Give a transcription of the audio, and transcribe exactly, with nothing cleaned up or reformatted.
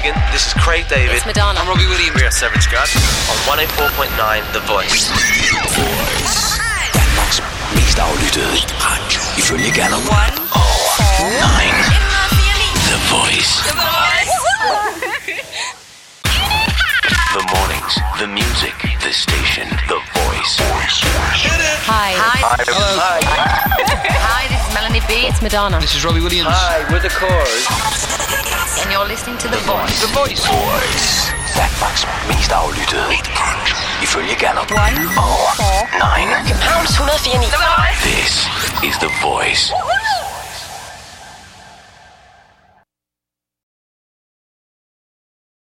Hogan. This is Craig David. It's Madonna. I'm Robbie Williams. We are Seven Scott on one oh four point nine The Voice. Danmarks mest aflyttede radio. Ifølge Gallup. Over nine. The Voice. The Voice. The mornings, the music, the station, The Voice. Hi. Hi. Hello. Hi. Hi, this is Melanie B. It's Madonna. This is Robbie Williams. Hi, we're the Cores. And you're listening to The Voice. The Voice. Voice. Danmarks mest aflyttede radio. Ifølge Gallup. Over nine. Københavns et hundrede og fire komma ni. This is The Voice.